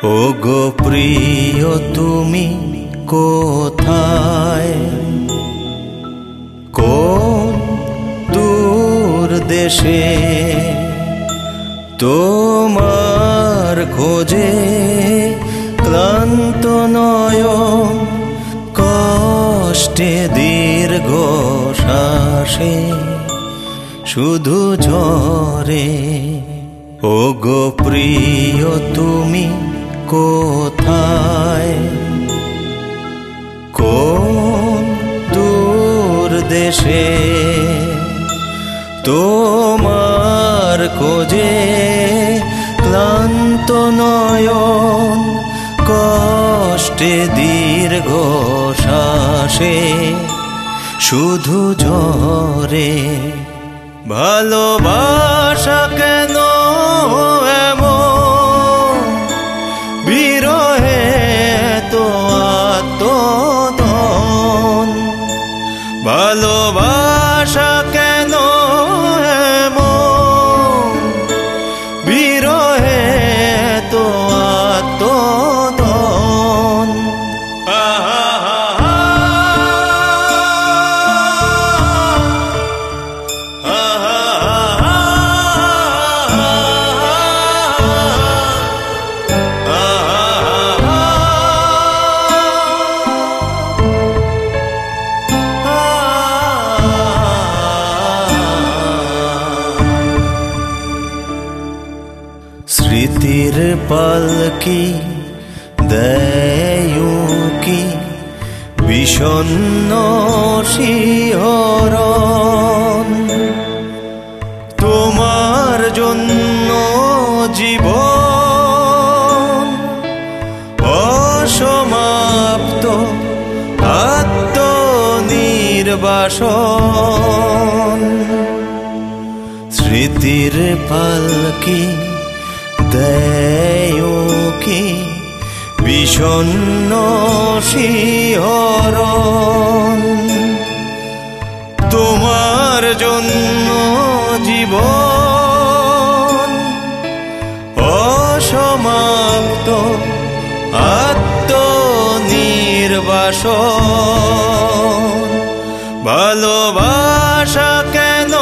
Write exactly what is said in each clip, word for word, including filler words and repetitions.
ওগো প্রিয় তুমি কোথায়, কোন দূর দেশে, তোমার খোঁজে ক্লান্ত নয়ন, কষ্টে দীর্ঘ শ্বাসে শুধু ঝরে। ওগো প্রিয় তুমি কোথায়, কোন দূর দেশে, তোমার খোঁজে ক্লান্ত নয়ন, কষ্টে দীর্ঘ শ্বাসে শুধু ঝরে। ভালোবাসা কেন এমন, বিরহে তো আত্মদন। ভালোবাসা কেন এমন, বিরহে তো আত্মদন। স্মৃতির পালকি দেয় কি বিষণ্ণ শিহরণ, তোমার জন্য জীবন অসমাপ্ত আত্মনির্বাসন। স্মৃতির পালকি দেয় কি বিষণ্ণ শিহরণ, তোমার জন্য জীবন অসমাপ্ত আত্মনির্বাসন। ভালোবাসা কেন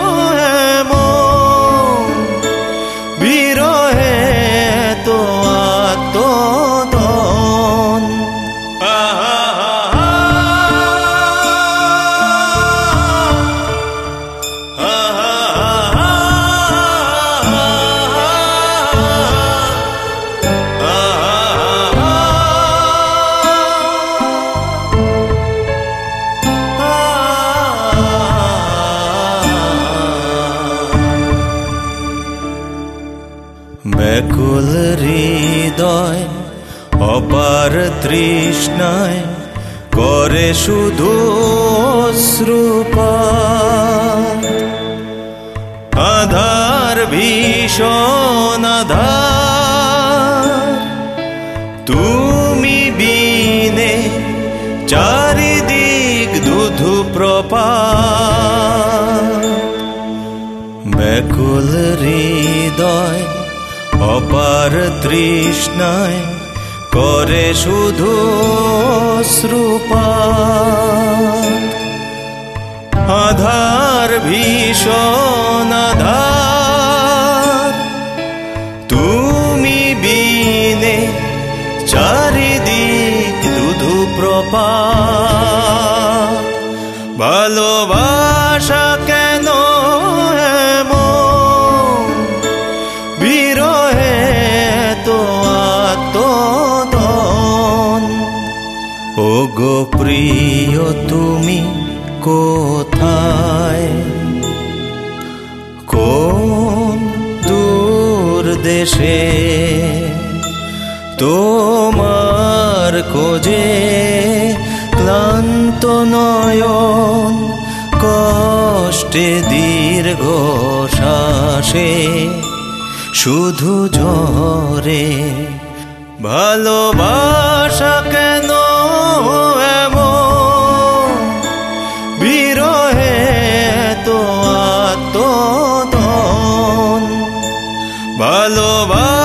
এমন, বিরহে তো আত্মদন। ব্যাকুল হৃদয় অপার তৃষ্ণায় করে শুধু অশ্রুপাত। আধার ভীষণ আধার, তুমি বিনে চারিদিক ধুধু প্রপাত। ব্যাকুল হৃদয় অপার তৃষ্ণায় করে শুধু অশ্রুপাত। আধার ভীষণ আধার, তুমি বিনে চারিদিক ধুধু প্রপাত। ভালোবাসা কেন এমন, বিরহে তো আত্মদন। ওগো প্রিয় তুমি কোথায়, কোন দূর দেশে, তোমার খোঁজে ক্লান্ত নয়ন, কষ্টে দীর্ঘ শ্বাসে শুধু ঝরে। ভালোবাসা কেন এমন, বিরহে তো আত্মদন। ভালোবাসা